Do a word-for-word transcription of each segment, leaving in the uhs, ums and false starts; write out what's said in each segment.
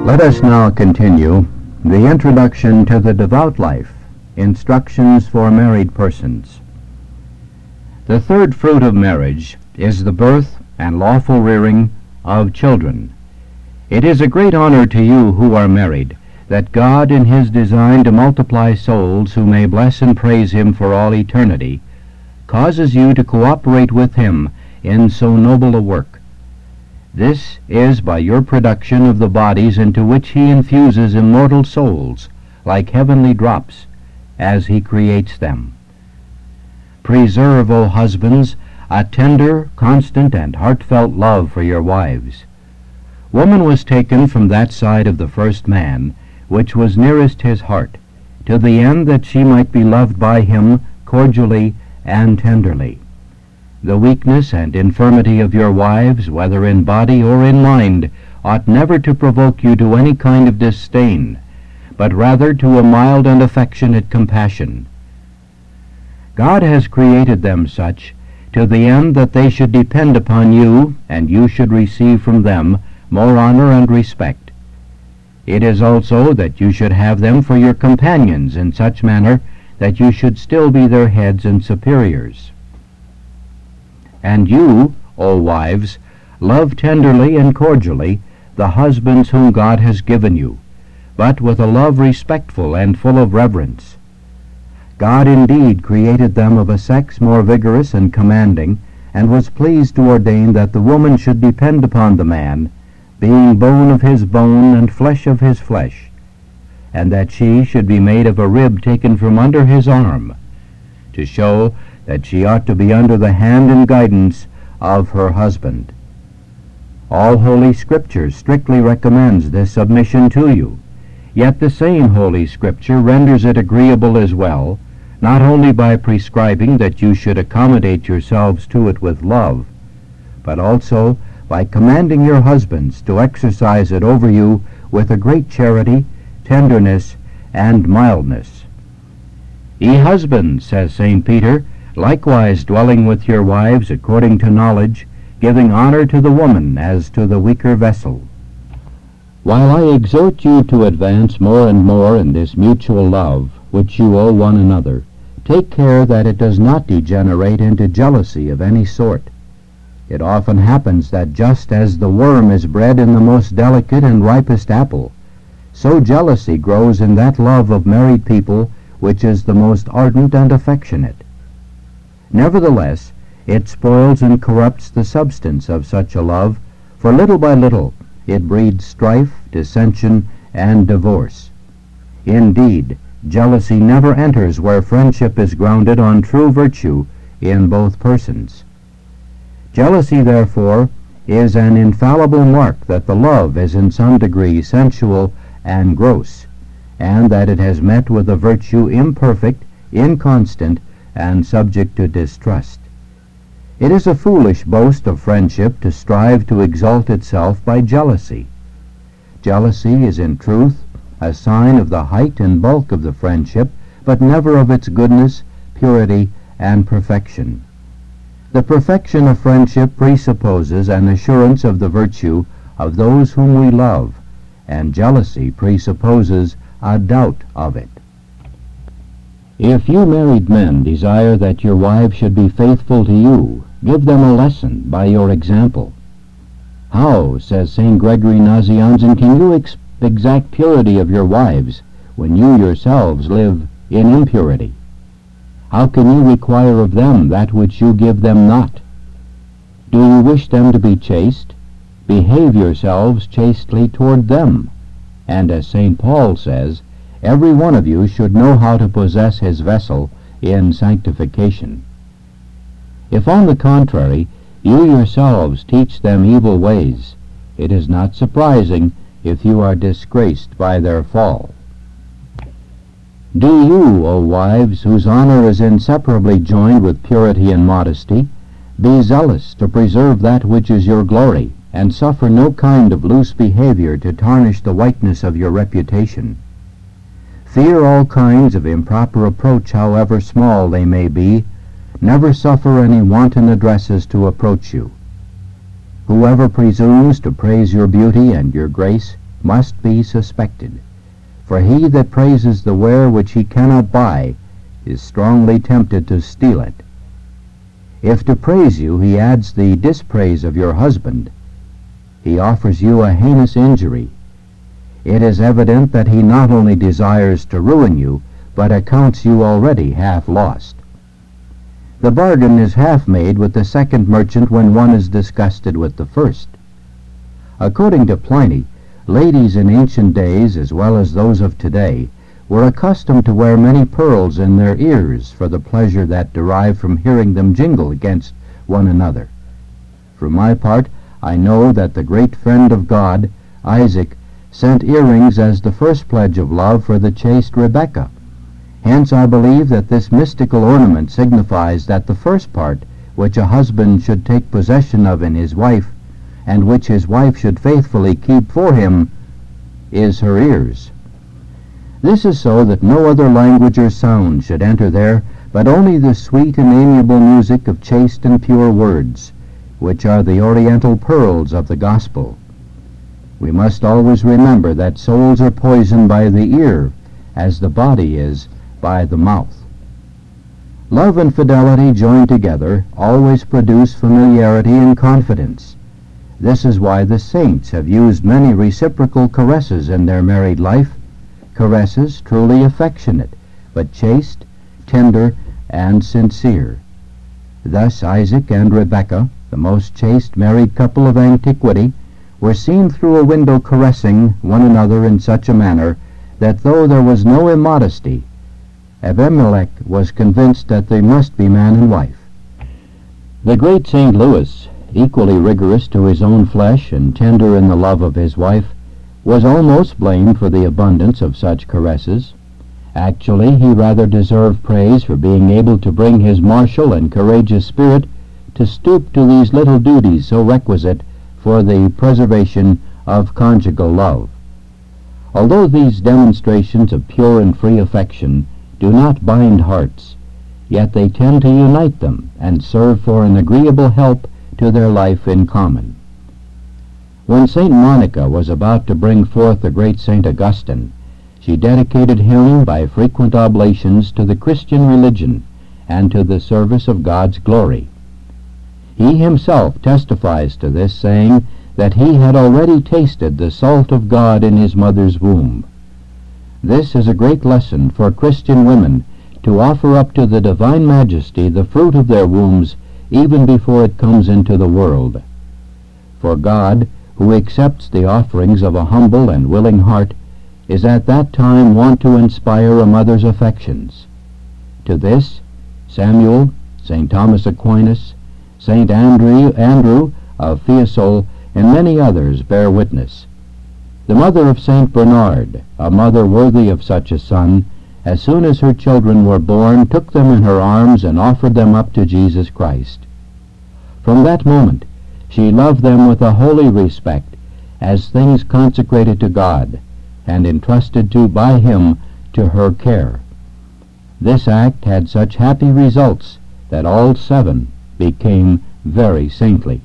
Let us now continue the introduction to the devout life, instructions for married persons. The third fruit of marriage is the birth and lawful rearing of children. It is a great honor to you who are married that God, in his design to multiply souls who may bless and praise him for all eternity, causes you to cooperate with him in so noble a work. This is by your production of the bodies into which he infuses immortal souls, like heavenly drops, as he creates them. Preserve, O husbands, a tender, constant, and heartfelt love for your wives. Woman was taken from that side of the first man, which was nearest his heart, to the end that she might be loved by him cordially and tenderly. The weakness and infirmity of your wives, whether in body or in mind, ought never to provoke you to any kind of disdain, but rather to a mild and affectionate compassion. God has created them such, to the end that they should depend upon you, and you should receive from them more honor and respect. It is also that you should have them for your companions in such manner that you should still be their heads and superiors. And you, O wives, love tenderly and cordially the husbands whom God has given you, but with a love respectful and full of reverence. God indeed created them of a sex more vigorous and commanding, and was pleased to ordain that the woman should depend upon the man, being bone of his bone and flesh of his flesh, and that she should be made of a rib taken from under his arm, to show that she ought to be under the hand and guidance of her husband. All Holy Scripture strictly recommends this submission to you, yet the same Holy Scripture renders it agreeable as well, not only by prescribing that you should accommodate yourselves to it with love, but also by commanding your husbands to exercise it over you with a great charity, tenderness, and mildness. Ye husbands, says Saint Peter, likewise dwelling with your wives according to knowledge, giving honor to the woman as to the weaker vessel. While I exhort you to advance more and more in this mutual love, which you owe one another, take care that it does not degenerate into jealousy of any sort. It often happens that just as the worm is bred in the most delicate and ripest apple, so jealousy grows in that love of married people which is the most ardent and affectionate. Nevertheless, it spoils and corrupts the substance of such a love, for little by little it breeds strife, dissension, and divorce. Indeed, jealousy never enters where friendship is grounded on true virtue in both persons. Jealousy, therefore, is an infallible mark that the love is in some degree sensual and gross, and that it has met with a virtue imperfect, inconstant, and subject to distrust. It is a foolish boast of friendship to strive to exalt itself by jealousy. Jealousy is in truth a sign of the height and bulk of the friendship, but never of its goodness, purity, and perfection. The perfection of friendship presupposes an assurance of the virtue of those whom we love, and jealousy presupposes a doubt of it. If you married men desire that your wives should be faithful to you, give them a lesson by your example. How, says Saint Gregory Nazianzen, can you ex- exact purity of your wives when you yourselves live in impurity? How can you require of them that which you give them not? Do you wish them to be chaste? Behave yourselves chastely toward them. And as Saint Paul says, every one of you should know how to possess his vessel in sanctification. If, on the contrary, you yourselves teach them evil ways, it is not surprising if you are disgraced by their fall. Do you, O wives, whose honor is inseparably joined with purity and modesty, be zealous to preserve that which is your glory, and suffer no kind of loose behavior to tarnish the whiteness of your reputation. Fear all kinds of improper approach, however small they may be. Never suffer any wanton addresses to approach you. Whoever presumes to praise your beauty and your grace must be suspected. For he that praises the ware which he cannot buy is strongly tempted to steal it. If to praise you he adds the dispraise of your husband, he offers you a heinous injury. It is evident that he not only desires to ruin you, but accounts you already half lost. The bargain is half made with the second merchant when one is disgusted with the first. According to Pliny, ladies in ancient days, as well as those of today, were accustomed to wear many pearls in their ears for the pleasure that derived from hearing them jingle against one another. For my part, I know that the great friend of God, Isaac, sent earrings as the first pledge of love for the chaste Rebekah. Hence I believe that this mystical ornament signifies that the first part which a husband should take possession of in his wife, and which his wife should faithfully keep for him, is her ears. This is so that no other language or sound should enter there, but only the sweet and amiable music of chaste and pure words, which are the oriental pearls of the gospel. We must always remember that souls are poisoned by the ear, as the body is by the mouth. Love and fidelity joined together always produce familiarity and confidence. This is why the saints have used many reciprocal caresses in their married life, caresses truly affectionate, but chaste, tender, and sincere. Thus Isaac and Rebekah, the most chaste married couple of antiquity, were seen through a window caressing one another in such a manner that though there was no immodesty, Abimelech was convinced that they must be man and wife. The great Saint Louis, equally rigorous to his own flesh and tender in the love of his wife, was almost blamed for the abundance of such caresses. Actually, he rather deserved praise for being able to bring his martial and courageous spirit to stoop to these little duties so requisite for the preservation of conjugal love. Although these demonstrations of pure and free affection do not bind hearts, yet they tend to unite them and serve for an agreeable help to their life in common. When Saint Monica was about to bring forth the great Saint Augustine, she dedicated him by frequent oblations to the Christian religion and to the service of God's glory. He himself testifies to this, saying that he had already tasted the salt of God in his mother's womb. This is a great lesson for Christian women, to offer up to the divine majesty the fruit of their wombs even before it comes into the world. For God, who accepts the offerings of a humble and willing heart, is at that time wont to inspire a mother's affections. To this, Samuel, Saint Thomas Aquinas, Saint Andrew, Andrew of Fiesole, and many others bear witness. The mother of Saint Bernard, a mother worthy of such a son, as soon as her children were born, took them in her arms and offered them up to Jesus Christ. From that moment, she loved them with a holy respect, as things consecrated to God, and entrusted to by him to her care. This act had such happy results that all seven became very saintly.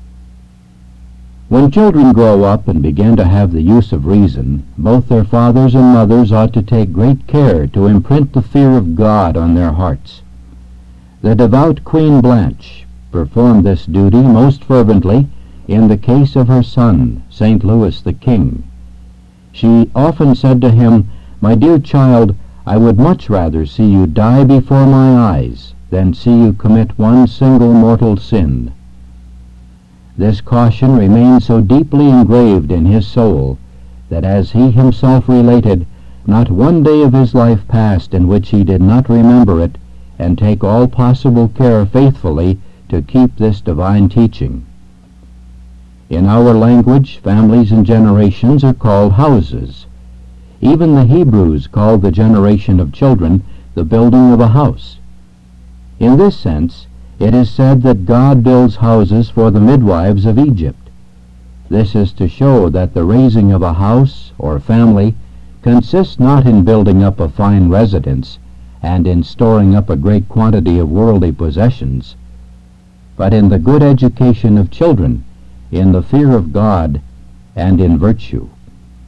When children grow up and begin to have the use of reason, both their fathers and mothers ought to take great care to imprint the fear of God on their hearts. The devout Queen Blanche performed this duty most fervently in the case of her son, Saint Louis the King. She often said to him, "My dear child, I would much rather see you die before my eyes than see you commit one single mortal sin." This caution remained so deeply engraved in his soul that, as he himself related, not one day of his life passed in which he did not remember it and take all possible care faithfully to keep this divine teaching. In our language, families and generations are called houses. Even the Hebrews called the generation of children the building of a house. In this sense, it is said that God builds houses for the midwives of Egypt. This is to show that the raising of a house or family consists not in building up a fine residence and in storing up a great quantity of worldly possessions, but in the good education of children, in the fear of God, and in virtue.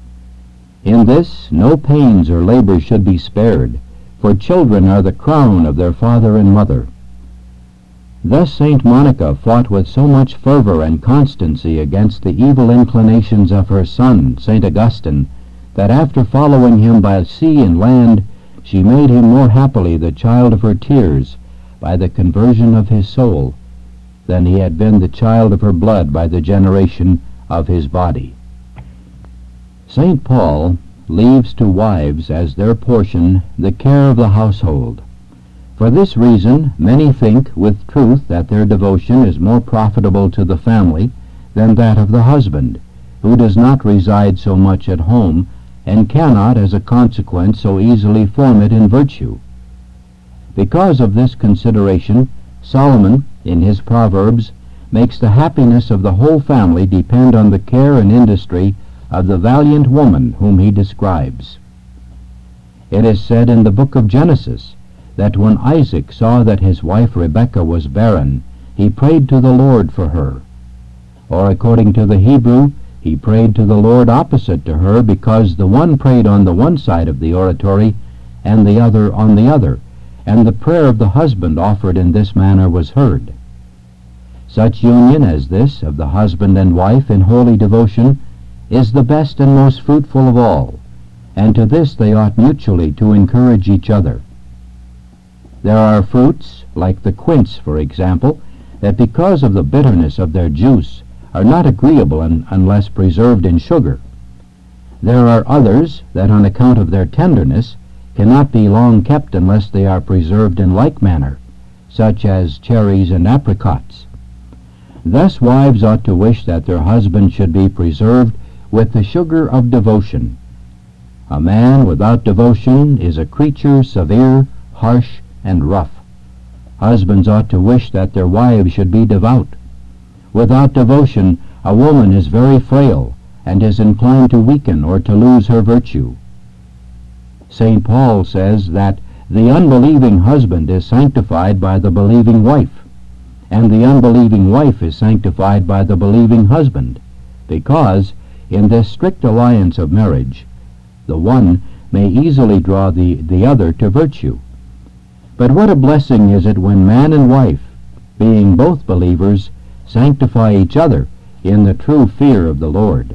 In this no pains or labor should be spared, for children are the crown of their father and mother. Thus Saint Monica fought with so much fervor and constancy against the evil inclinations of her son, Saint Augustine, that after following him by sea and land, she made him more happily the child of her tears by the conversion of his soul than he had been the child of her blood by the generation of his body. Saint Paul leaves to wives as their portion the care of the household. For this reason, many think with truth that their devotion is more profitable to the family than that of the husband, who does not reside so much at home and cannot, as a consequence, so easily form it in virtue. Because of this consideration, Solomon, in his Proverbs, makes the happiness of the whole family depend on the care and industry of the valiant woman whom he describes. It is said in the book of Genesis that when Isaac saw that his wife Rebekah was barren, he prayed to the Lord for her. Or according to the Hebrew, he prayed to the Lord opposite to her, because the one prayed on the one side of the oratory and the other on the other, and the prayer of the husband offered in this manner was heard. Such union as this of the husband and wife in holy devotion is the best and most fruitful of all, and to this they ought mutually to encourage each other. There are fruits, like the quince, for example, that because of the bitterness of their juice are not agreeable un- unless preserved in sugar. There are others that on account of their tenderness cannot be long kept unless they are preserved in like manner, such as cherries and apricots. Thus wives ought to wish that their husband should be preserved with the sugar of devotion. A man without devotion is a creature severe, harsh, and rough. Husbands ought to wish that their wives should be devout. Without devotion, a woman is very frail, and is inclined to weaken or to lose her virtue. Saint Paul says that the unbelieving husband is sanctified by the believing wife, and the unbelieving wife is sanctified by the believing husband, because in this strict alliance of marriage, the one may easily draw the, the other to virtue. But what a blessing is it when man and wife, being both believers, sanctify each other in the true fear of the Lord.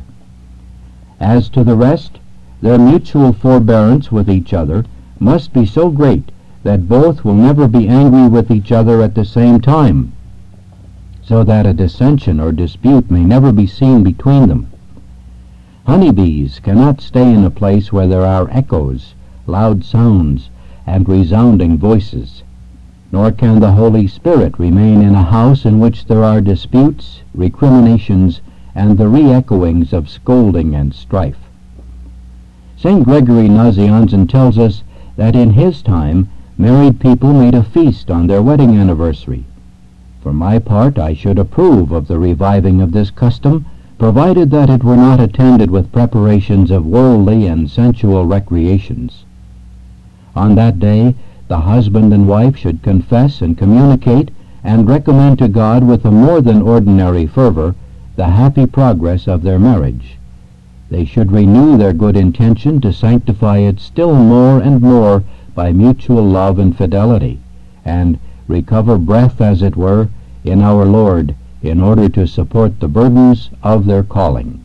As to the rest, their mutual forbearance with each other must be so great that both will never be angry with each other at the same time, so that a dissension or dispute may never be seen between them. Honeybees cannot stay in a place where there are echoes, loud sounds, and resounding voices, nor can the Holy Spirit remain in a house in which there are disputes, recriminations, and the re-echoings of scolding and strife. Saint Gregory Nazianzen tells us that in his time married people made a feast on their wedding anniversary. For my part, I should approve of the reviving of this custom, provided that it were not attended with preparations of worldly and sensual recreations. On that day, the husband and wife should confess and communicate and recommend to God with a more than ordinary fervor the happy progress of their marriage. They should renew their good intention to sanctify it still more and more by mutual love and fidelity, and recover breath, as it were, in our Lord, in order to support the burdens of their calling.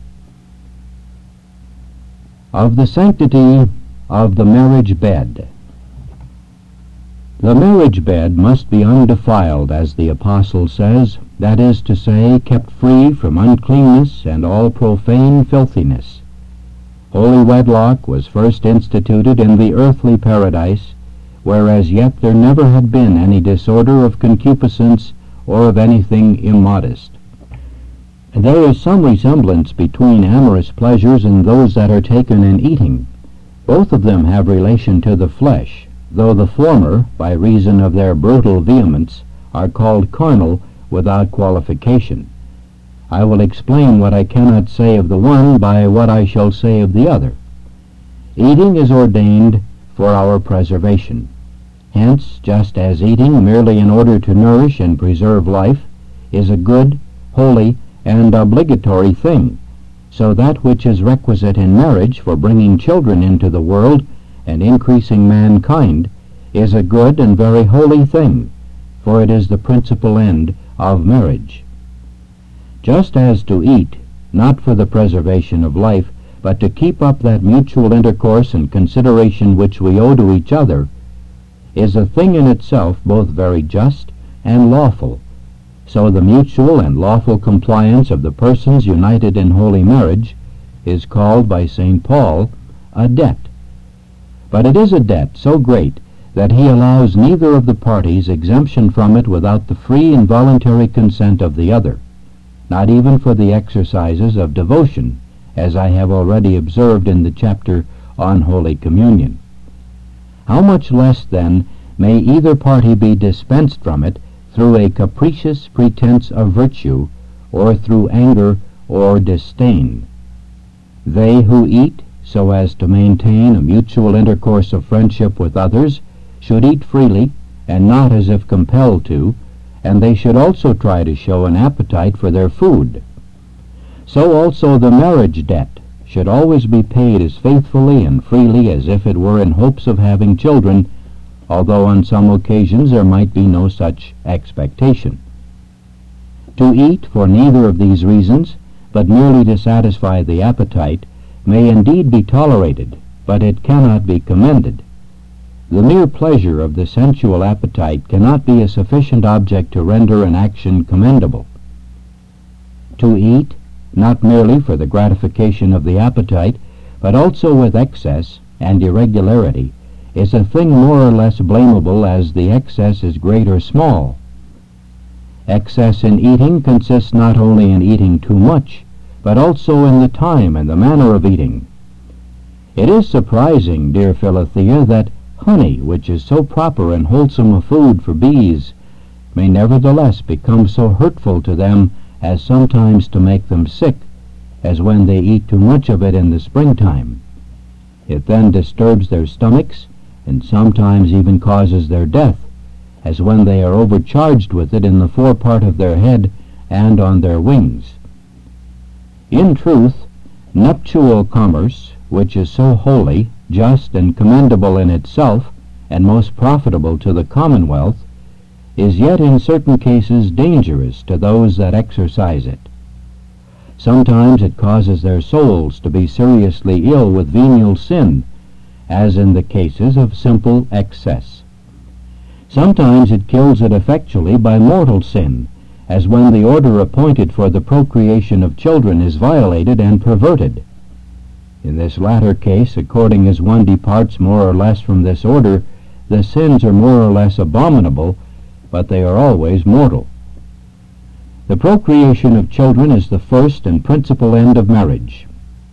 Of the sanctity of the marriage bed. The marriage bed must be undefiled, as the Apostle says, that is to say, kept free from uncleanness and all profane filthiness. Holy wedlock was first instituted in the earthly paradise, where as yet there never had been any disorder of concupiscence or of anything immodest. There is some resemblance between amorous pleasures and those that are taken in eating. Both of them have relation to the flesh, though the former, by reason of their brutal vehemence, are called carnal without qualification. I will explain what I cannot say of the one by what I shall say of the other. Eating is ordained for our preservation. Hence, just as eating merely in order to nourish and preserve life is a good, holy, and obligatory thing, So that which is requisite in marriage for bringing children into the world and increasing mankind is a good and very holy thing, for it is the principal end of marriage. Just as to eat, not for the preservation of life, but to keep up that mutual intercourse and consideration which we owe to each other, is a thing in itself both very just and lawful, so the mutual and lawful compliance of the persons united in holy marriage is called by Saint Paul a debt. But it is a debt so great that he allows neither of the parties exemption from it without the free and voluntary consent of the other, not even for the exercises of devotion, as I have already observed in the chapter on Holy Communion. How much less, then, may either party be dispensed from it through a capricious pretense of virtue, or through anger or disdain? They who eat so as to maintain a mutual intercourse of friendship with others should eat freely, and not as if compelled to, and they should also try to show an appetite for their food. So also the marriage debt should always be paid as faithfully and freely as if it were in hopes of having children, although on some occasions there might be no such expectation. To eat for neither of these reasons, but merely to satisfy the appetite, may indeed be tolerated, but it cannot be commended. The mere pleasure of the sensual appetite cannot be a sufficient object to render an action commendable. To eat, not merely for the gratification of the appetite, but also with excess and irregularity, is a thing more or less blamable as the excess is great or small. Excess in eating consists not only in eating too much, but also in the time and the manner of eating. It is surprising, dear Philothea, that honey, which is so proper and wholesome a food for bees, may nevertheless become so hurtful to them as sometimes to make them sick, as when they eat too much of it in the springtime. It then disturbs their stomachs, and sometimes even causes their death, as when they are overcharged with it in the forepart of their head and on their wings. In truth, nuptial commerce, which is so holy, just, and commendable in itself, and most profitable to the commonwealth, is yet in certain cases dangerous to those that exercise it. Sometimes it causes their souls to be seriously ill with venial sin, as in the cases of simple excess. Sometimes it kills it effectually by mortal sin, as when the order appointed for the procreation of children is violated and perverted. In this latter case, according as one departs more or less from this order, the sins are more or less abominable, but they are always mortal. The procreation of children is the first and principal end of marriage.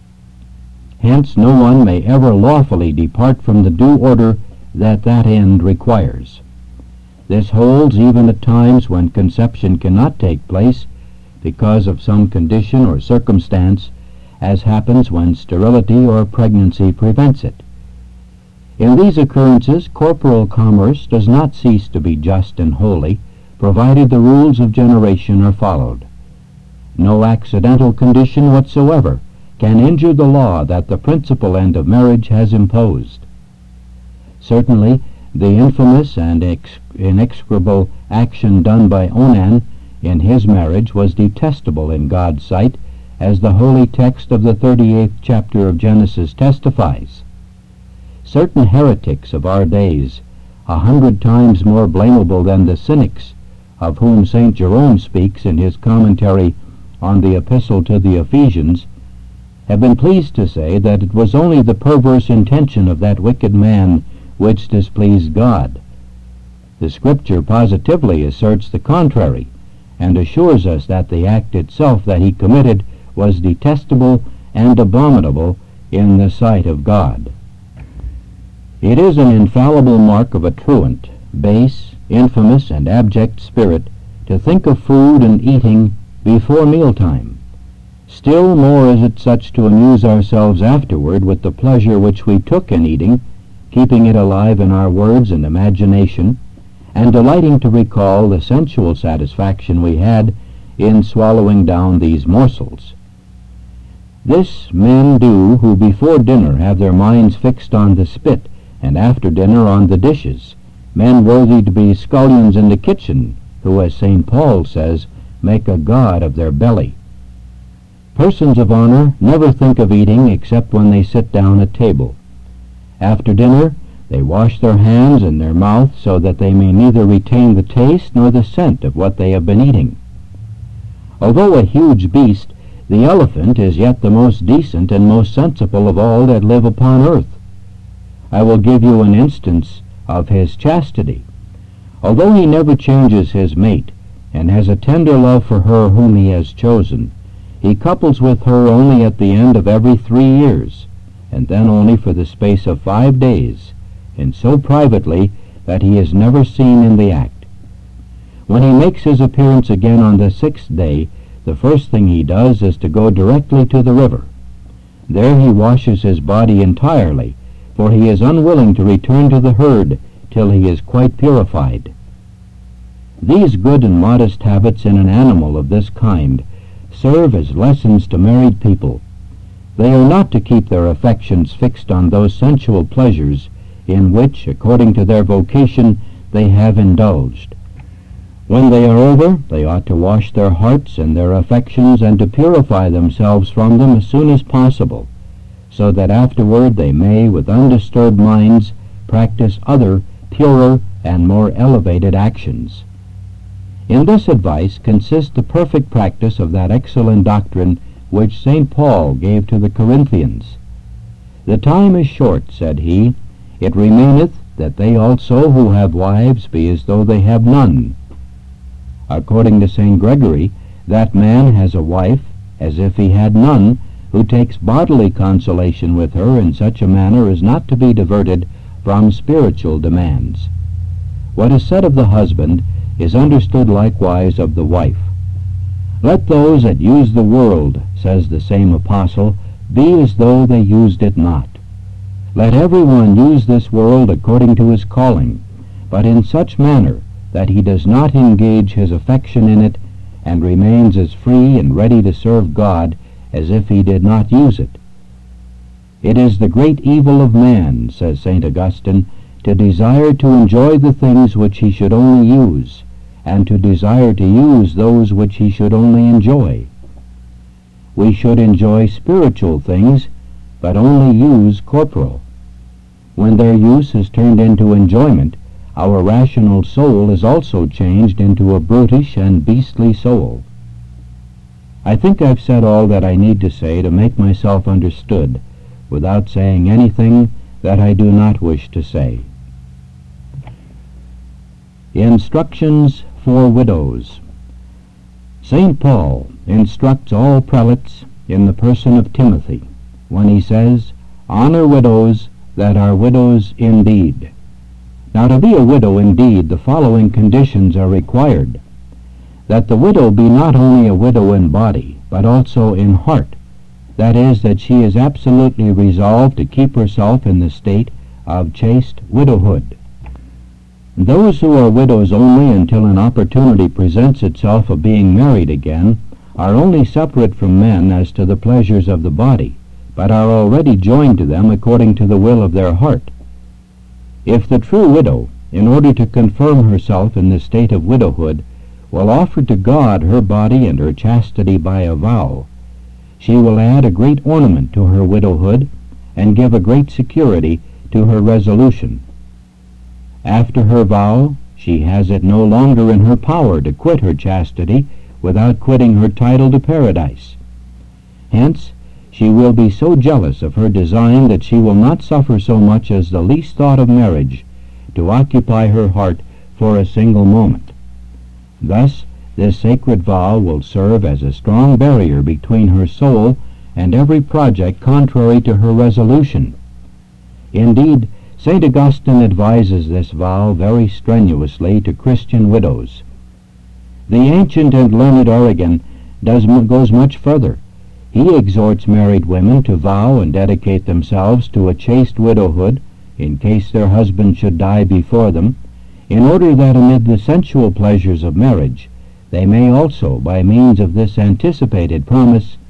Hence no one may ever lawfully depart from the due order that that end requires. This holds even at times when conception cannot take place because of some condition or circumstance, as happens when sterility or pregnancy prevents it. In these occurrences, corporal commerce does not cease to be just and holy, provided the rules of generation are followed. No accidental condition whatsoever can injure the law that the principal end of marriage has imposed. Certainly, the infamous and ex- inexorable action done by Onan in his marriage was detestable in God's sight, as the holy text of the thirty-eighth chapter of Genesis testifies. Certain heretics of our days, a hundred times more blamable than the cynics, of whom Saint Jerome speaks in his commentary on the Epistle to the Ephesians, have been pleased to say that it was only the perverse intention of that wicked man which displeased God. The Scripture positively asserts the contrary, and assures us that the act itself that he committed was detestable and abominable in the sight of God. It is an infallible mark of a truant, base, infamous, and abject spirit to think of food and eating before mealtime. Still more is it such to amuse ourselves afterward with the pleasure which we took in eating, keeping it alive in our words and imagination, and delighting to recall the sensual satisfaction we had in swallowing down these morsels. This men do who before dinner have their minds fixed on the spit, and after dinner on the dishes, men worthy to be scullions in the kitchen, who, as Saint Paul says, make a god of their belly. Persons of honor never think of eating except when they sit down at table. After dinner, they wash their hands and their mouth so that they may neither retain the taste nor the scent of what they have been eating. Although a huge beast, the elephant is yet the most decent and most sensible of all that live upon earth. I will give you an instance of his chastity. Although he never changes his mate, and has a tender love for her whom he has chosen, he couples with her only at the end of every three years, and then only for the space of five days, and so privately that he is never seen in the act. When he makes his appearance again on the sixth day, the first thing he does is to go directly to the river. There he washes his body entirely, for he is unwilling to return to the herd till he is quite purified. These good and modest habits in an animal of this kind serve as lessons to married people. They are not to keep their affections fixed on those sensual pleasures in which, according to their vocation, they have indulged. When they are over, they ought to wash their hearts and their affections and to purify themselves from them as soon as possible, so that afterward they may, with undisturbed minds, practice other, purer, and more elevated actions. In this advice consists the perfect practice of that excellent doctrine which Saint Paul gave to the Corinthians. The time is short, said he. It remaineth that they also who have wives be as though they have none. According to Saint Gregory, that man has a wife, as if he had none, who takes bodily consolation with her in such a manner as not to be diverted from spiritual demands. What is said of the husband is understood likewise of the wife. Let those that use the world, says the same apostle, be as though they used it not. Let every one use this world according to his calling, but in such manner that he does not engage his affection in it, and remains as free and ready to serve God as if he did not use it. It is the great evil of man, says Saint Augustine, to desire to enjoy the things which he should only use, and to desire to use those which he should only enjoy. We should enjoy spiritual things, but only use corporal. When their use is turned into enjoyment, our rational soul is also changed into a brutish and beastly soul. I think I've said all that I need to say to make myself understood, without saying anything that I do not wish to say. Instructions for Widows. Saint Paul instructs all prelates in the person of Timothy, when he says, "Honor widows that are widows indeed." Now, to be a widow indeed, the following conditions are required: that the widow be not only a widow in body, but also in heart, that is, that she is absolutely resolved to keep herself in the state of chaste widowhood. Those who are widows only until an opportunity presents itself of being married again are only separate from men as to the pleasures of the body, but are already joined to them according to the will of their heart. If the true widow, in order to confirm herself in the state of widowhood, will offer to God her body and her chastity by a vow, she will add a great ornament to her widowhood, and give a great security to her resolution. After her vow, she has it no longer in her power to quit her chastity without quitting her title to paradise. Hence, she will be so jealous of her design that she will not suffer so much as the least thought of marriage to occupy her heart for a single moment. Thus, this sacred vow will serve as a strong barrier between her soul and every project contrary to her resolution. Indeed, Saint Augustine advises this vow very strenuously to Christian widows. The ancient and learned Origen does, goes much further. He exhorts married women to vow and dedicate themselves to a chaste widowhood, in case their husband should die before them, in order that amid the sensual pleasures of marriage they may also, by means of this anticipated promise,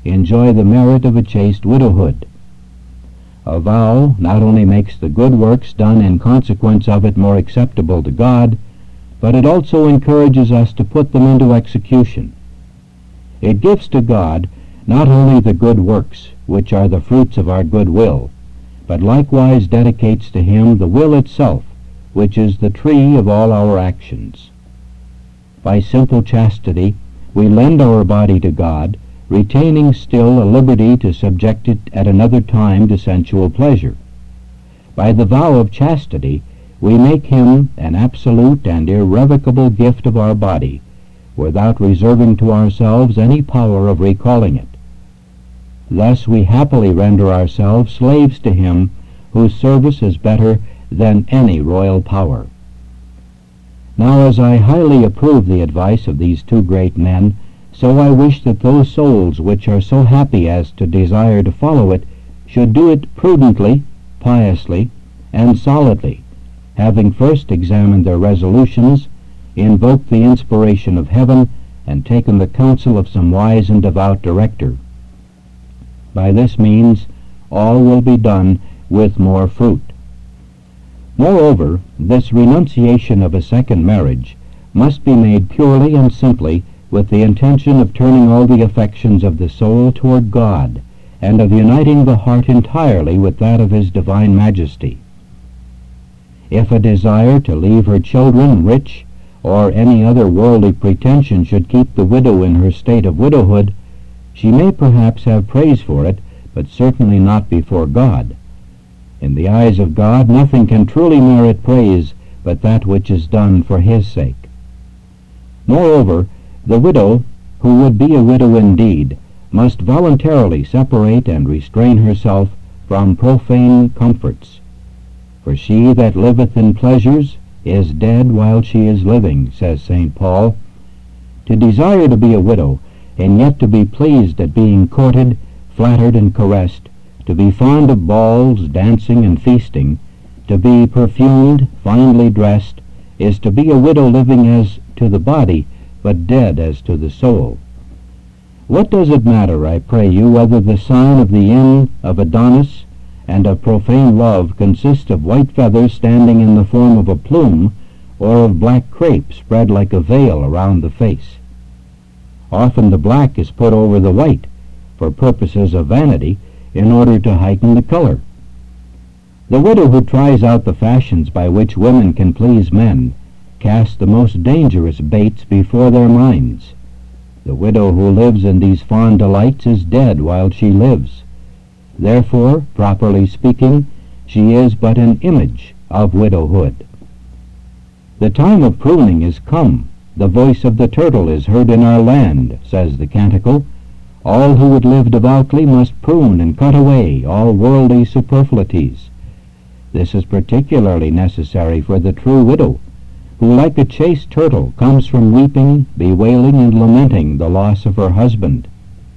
enjoy the merit of a chaste widowhood. A vow not only makes the good works done in consequence of it more acceptable to God, but it also encourages us to put them into execution. It gives to God not only the good works, which are the fruits of our good will, but likewise dedicates to Him the will itself, which is the tree of all our actions. By simple chastity, we lend our body to God, retaining still a liberty to subject it at another time to sensual pleasure. By the vow of chastity, we make Him an absolute and irrevocable gift of our body, without reserving to ourselves any power of recalling it. Thus we happily render ourselves slaves to Him, whose service is better than any royal power. Now, as I highly approve the advice of these two great men, so I wish that those souls which are so happy as to desire to follow it should do it prudently, piously, and solidly, having first examined their resolutions, invoked the inspiration of heaven, and taken the counsel of some wise and devout director. By this means all will be done with more fruit. Moreover, this renunciation of a second marriage must be made purely and simply with the intention of turning all the affections of the soul toward God, and of uniting the heart entirely with that of His divine majesty. If a desire to leave her children rich, or any other worldly pretension should keep the widow in her state of widowhood, she may perhaps have praise for it, but certainly not before God. In the eyes of God, nothing can truly merit praise but that which is done for His sake. Moreover, the widow, who would be a widow indeed, must voluntarily separate and restrain herself from profane comforts. For she that liveth in pleasures is dead while she is living, says Saint Paul. To desire to be a widow, and yet to be pleased at being courted, flattered, and caressed, to be fond of balls, dancing, and feasting, to be perfumed, finely dressed, is to be a widow living as to the body, but dead as to the soul. What does it matter, I pray you, whether the sign of the inn of Adonis and of profane love consists of white feathers standing in the form of a plume, or of black crape spread like a veil around the face? Often the black is put over the white, for purposes of vanity, in order to heighten the color. The widow who tries out the fashions by which women can please men casts the most dangerous baits before their minds. The widow who lives in these fond delights is dead while she lives. Therefore, properly speaking, she is but an image of widowhood. The time of pruning is come. The voice of the turtle is heard in our land, says the canticle. All who would live devoutly must prune and cut away all worldly superfluities. This is particularly necessary for the true widow, who like a chaste turtle comes from weeping, bewailing, and lamenting the loss of her husband.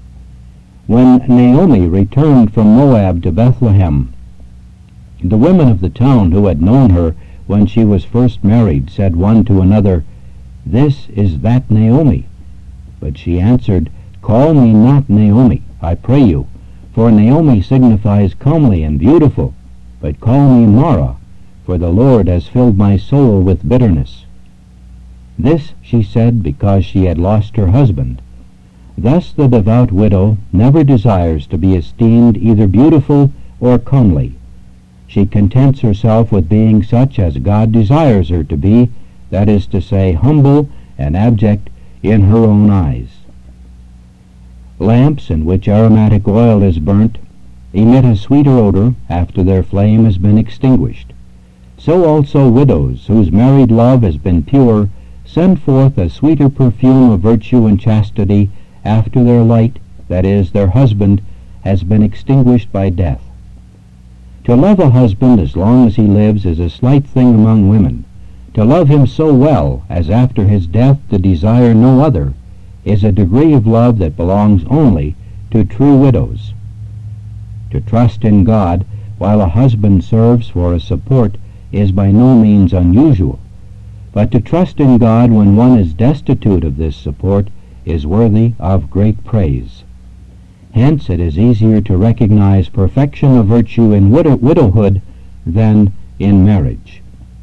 When Naomi returned from Moab to Bethlehem, the women of the town who had known her when she was first married said one to another, "This is that Naomi." But she answered, "Call me not Naomi, I pray you, for Naomi signifies comely and beautiful, but call me Mara, for the Lord has filled my soul with bitterness." This she said because she had lost her husband. Thus the devout widow never desires to be esteemed either beautiful or comely. She contents herself with being such as God desires her to be, that is to say, humble and abject in her own eyes. Lamps in which aromatic oil is burnt emit a sweeter odor after their flame has been extinguished. So also widows, whose married love has been pure, send forth a sweeter perfume of virtue and chastity after their light, that is, their husband, has been extinguished by death. To love a husband as long as he lives is a slight thing among women. To love him so well as after his death to desire no other is a degree of love that belongs only to true widows. To trust in God while a husband serves for a support is by no means unusual, but to trust in God when one is destitute of this support is worthy of great praise. Hence it is easier to recognize perfection of virtue in widow- widowhood than in marriage.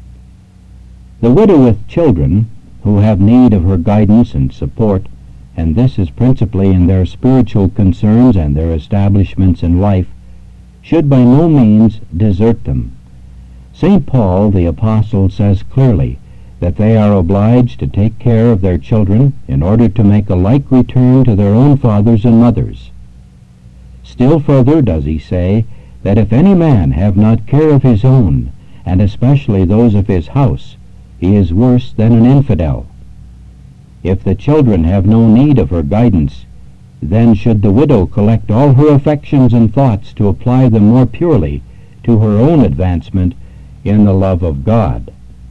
The widow with children, who have need of her guidance and support, and this is principally in their spiritual concerns and their establishments in life, should by no means desert them. Saint Paul the Apostle says clearly that they are obliged to take care of their children in order to make a like return to their own fathers and mothers. Still further does he say that if any man have not care of his own, and especially those of his house, he is worse than an infidel. If the children have no need of her guidance, then should the widow collect all her affections and thoughts to apply them more purely to her own advancement in the love of God.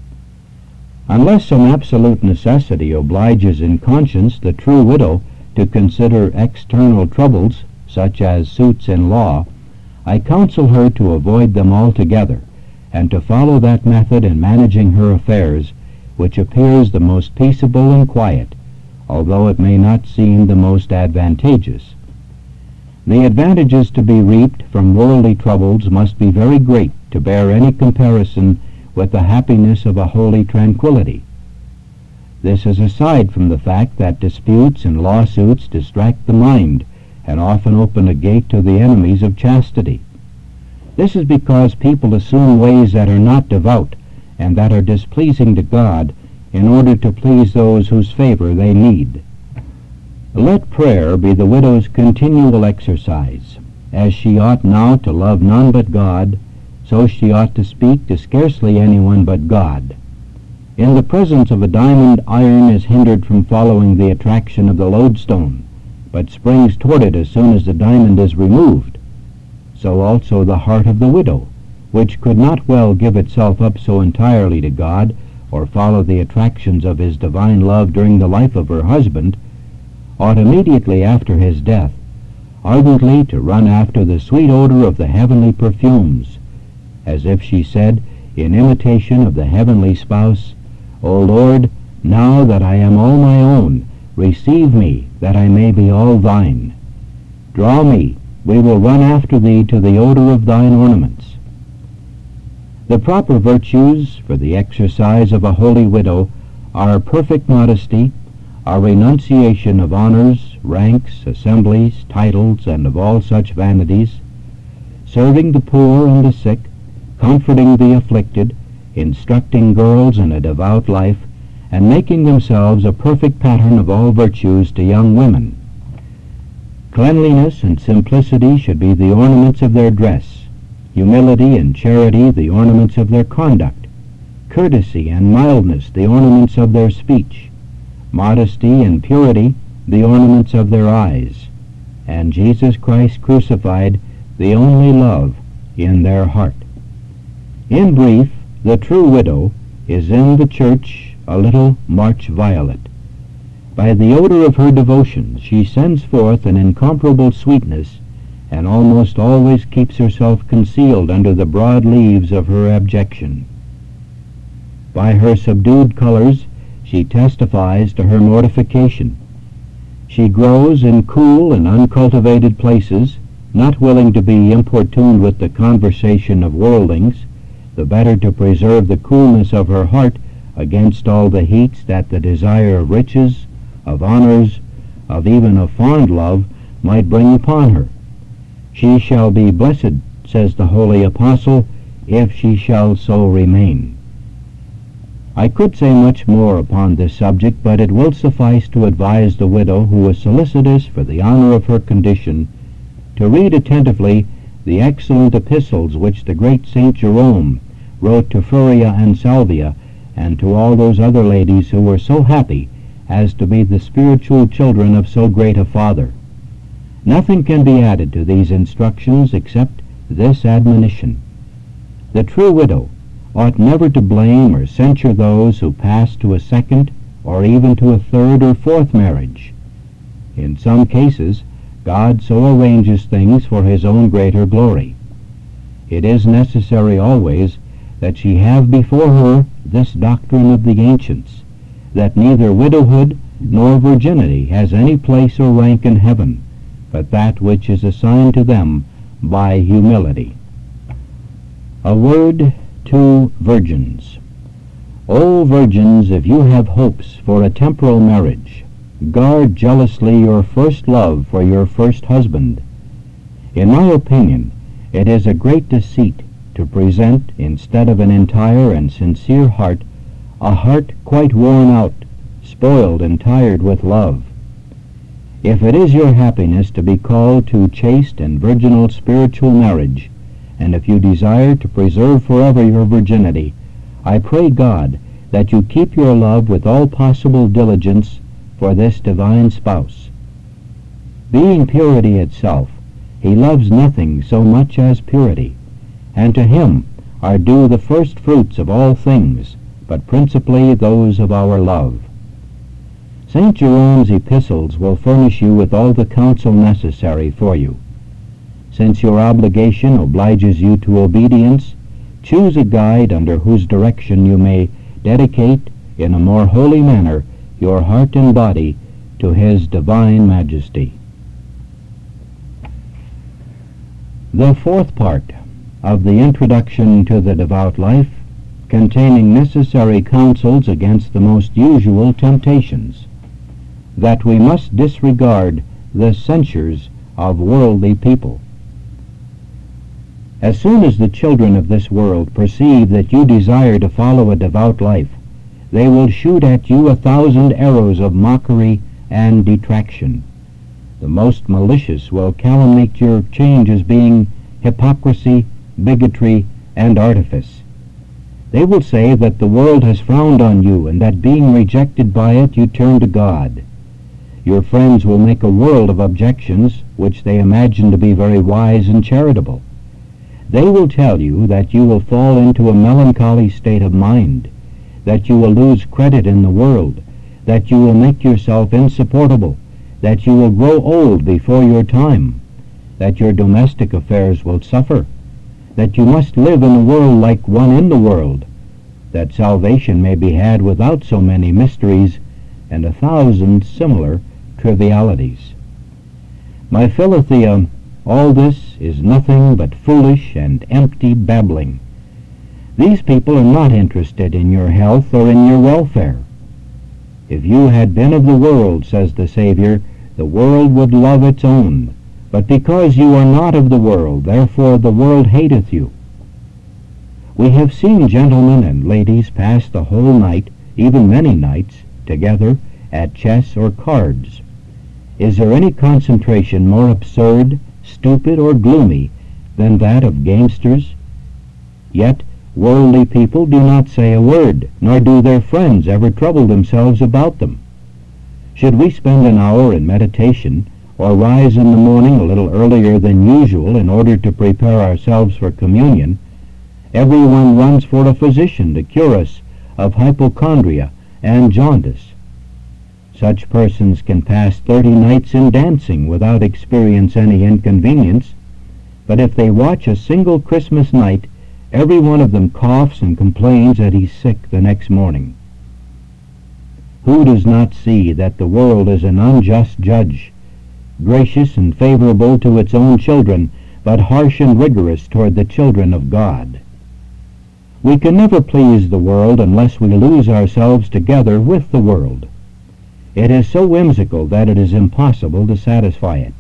Unless some absolute necessity obliges in conscience the true widow to consider external troubles, such as suits in law, I counsel her to avoid them altogether, and to follow that method in managing her affairs which appears the most peaceable and quiet, although it may not seem the most advantageous. The advantages to be reaped from worldly troubles must be very great to bear any comparison with the happiness of a holy tranquility. This is aside from the fact that disputes and lawsuits distract the mind and often open a gate to the enemies of chastity. This is because people assume ways that are not devout and that are displeasing to God in order to please those whose favor they need. Let prayer be the widow's continual exercise. As she ought now to love none but God, so she ought to speak to scarcely anyone but God. In the presence of a diamond, iron is hindered from following the attraction of the lodestone, but springs toward it as soon as the diamond is removed. So also the heart of the widow, which could not well give itself up so entirely to God, or follow the attractions of his divine love during the life of her husband, ought immediately after his death ardently to run after the sweet odor of the heavenly perfumes, as if she said, in imitation of the heavenly spouse, O Lord, now that I am all my own, receive me, that I may be all thine. Draw me, we will run after thee to the odor of thine ornaments. The proper virtues for the exercise of a holy widow are perfect modesty, a renunciation of honors, ranks, assemblies, titles, and of all such vanities, serving the poor and the sick, comforting the afflicted, instructing girls in a devout life, and making themselves a perfect pattern of all virtues to young women. Cleanliness and simplicity should be the ornaments of their dress, humility and charity the ornaments of their conduct, courtesy and mildness the ornaments of their speech, modesty and purity the ornaments of their eyes, and Jesus Christ crucified the only love in their heart. In brief, the true widow is in the church a little March violet. By the odor of her devotion she sends forth an incomparable sweetness, and almost always keeps herself concealed under the broad leaves of her abjection. By her subdued colors she testifies to her mortification. She grows in cool and uncultivated places, not willing to be importuned with the conversation of worldlings, the better to preserve the coolness of her heart against all the heats that the desire of riches, of honors, of even of fond love might bring upon her. She shall be blessed, says the holy apostle, if she shall so remain. I could say much more upon this subject, but it will suffice to advise the widow who is solicitous for the honor of her condition to read attentively the excellent epistles which the great Saint Jerome wrote to Furia and Salvia, and to all those other ladies who were so happy as to be the spiritual children of so great a Father. Nothing can be added to these instructions except this admonition. The true widow ought never to blame or censure those who pass to a second or even to a third or fourth marriage. In some cases, God so arranges things for his own greater glory. It is necessary always that she have before her this doctrine of the ancients, that neither widowhood nor virginity has any place or rank in heaven, but that which is assigned to them by humility. A word to virgins. O virgins, if you have hopes for a temporal marriage, guard jealously your first love for your first husband. In my opinion, it is a great deceit to present, instead of an entire and sincere heart, a heart quite worn out, spoiled and tired with love. If it is your happiness to be called to chaste and virginal spiritual marriage, and if you desire to preserve forever your virginity, I pray God that you keep your love with all possible diligence for this divine spouse. Being purity itself, he loves nothing so much as purity, and to him are due the first fruits of all things, but principally those of our love. Saint Jerome's epistles will furnish you with all the counsel necessary for you. Since your obligation obliges you to obedience, choose a guide under whose direction you may dedicate in a more holy manner your heart and body to his divine majesty. The fourth part of the Introduction to the Devout Life, containing necessary counsels against the most usual temptations, that we must disregard the censures of worldly people. As soon as the children of this world perceive that you desire to follow a devout life, they will shoot at you a thousand arrows of mockery and detraction. The most malicious will calumniate your change as being hypocrisy, bigotry, and artifice. They will say that the world has frowned on you, and that being rejected by it you turn to God. Your friends will make a world of objections, which they imagine to be very wise and charitable. They will tell you that you will fall into a melancholy state of mind, that you will lose credit in the world, that you will make yourself insupportable, that you will grow old before your time, that your domestic affairs will suffer, that you must live in the world like one in the world, that salvation may be had without so many mysteries, and a thousand similar trivialities. My Philothea, all this is nothing but foolish and empty babbling. These people are not interested in your health or in your welfare. If you had been of the world, says the Savior, the world would love its own. But because you are not of the world, therefore the world hateth you. We have seen gentlemen and ladies pass the whole night, even many nights, together at chess or cards. Is there any concentration more absurd, stupid, or gloomy than that of gamesters? Yet worldly people do not say a word, nor do their friends ever trouble themselves about them. Should we spend an hour in meditation, or rise in the morning a little earlier than usual in order to prepare ourselves for communion, everyone runs for a physician to cure us of hypochondria and jaundice. Such persons can pass thirty nights in dancing without experience any inconvenience, but if they watch a single Christmas night, every one of them coughs and complains that he's sick the next morning. Who does not see that the world is an unjust judge, gracious and favorable to its own children, but harsh and rigorous toward the children of God? We can never please the world unless we lose ourselves together with the world. It is so whimsical that it is impossible to satisfy it.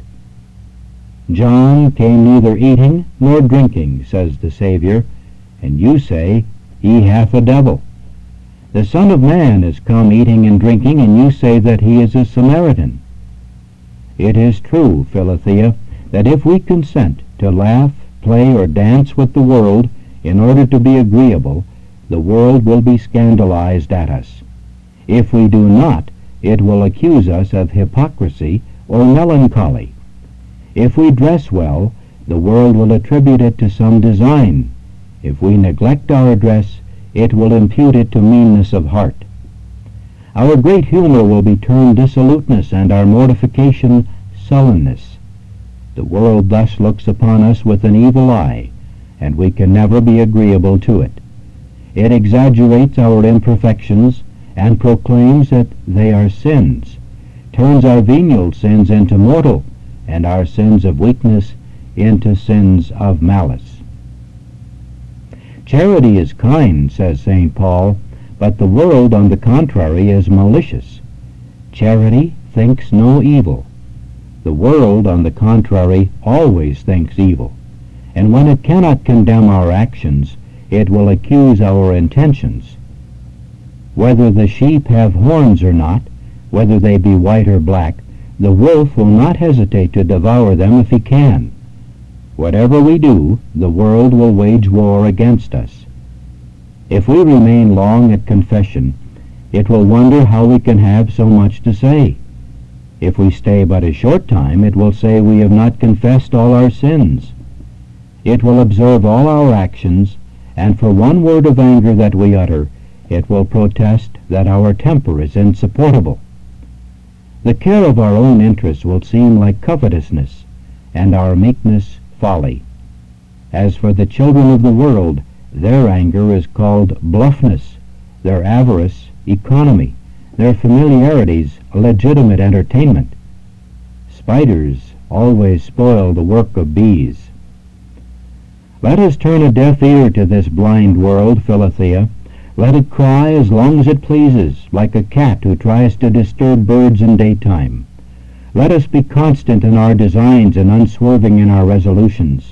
John came neither eating nor drinking, says the Savior, and you say, he hath a devil. The Son of Man is come eating and drinking, and you say that he is a Samaritan. It is true, Philothea, that if we consent to laugh, play, or dance with the world in order to be agreeable, the world will be scandalized at us. If we do not, it will accuse us of hypocrisy or melancholy. If we dress well, the world will attribute it to some design. If we neglect our dress, it will impute it to meanness of heart. Our great humor will be turned dissoluteness, and our mortification sullenness. The world thus looks upon us with an evil eye, and we can never be agreeable to it. It exaggerates our imperfections and proclaims that they are sins, turns our venial sins into mortal, and our sins of weakness into sins of malice. Charity is kind, says Saint Paul, but the world, on the contrary, is malicious. Charity thinks no evil. The world, on the contrary, always thinks evil, and when it cannot condemn our actions, it will accuse our intentions. Whether the sheep have horns or not, whether they be white or black, the wolf will not hesitate to devour them if he can. Whatever we do, the world will wage war against us. If we remain long at confession, it will wonder how we can have so much to say. If we stay but a short time, it will say we have not confessed all our sins. It will observe all our actions, and for one word of anger that we utter, it will protest that our temper is insupportable. The care of our own interests will seem like covetousness, and our meekness folly. As for the children of the world, their anger is called bluffness, their avarice economy, their familiarities legitimate entertainment. Spiders always spoil the work of bees. Let us turn a deaf ear to this blind world, Philothea. Let it cry as long as it pleases, like a cat who tries to disturb birds in daytime. Let us be constant in our designs and unswerving in our resolutions.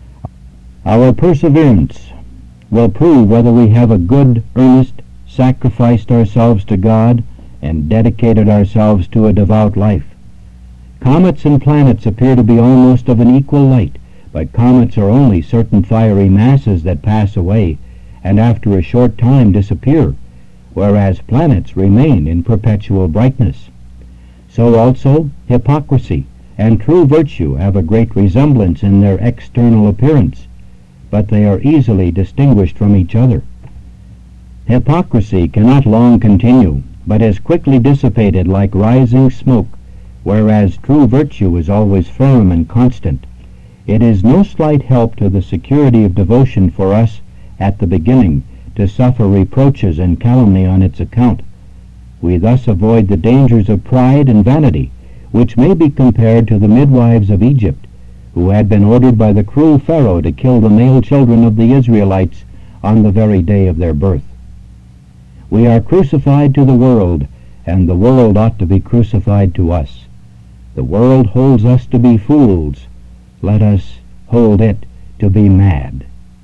Our perseverance will prove whether we have a good, earnest, sacrificed ourselves to God, and dedicated ourselves to a devout life. Comets and planets appear to be almost of an equal light, but comets are only certain fiery masses that pass away, and after a short time disappear, whereas planets remain in perpetual brightness. So also hypocrisy and true virtue have a great resemblance in their external appearance, but they are easily distinguished from each other. Hypocrisy cannot long continue, but is quickly dissipated like rising smoke, whereas true virtue is always firm and constant. It is no slight help to the security of devotion for us at the beginning to suffer reproaches and calumny on its account. We thus avoid the dangers of pride and vanity, which may be compared to the midwives of Egypt, who had been ordered by the cruel Pharaoh to kill the male children of the Israelites on the very day of their birth. We are crucified to the world, and the world ought to be crucified to us. The world holds us to be fools. Let us hold it to be mad.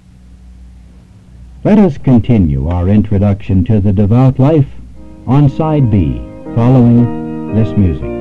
Let us continue our introduction to the devout life on side B, following this music.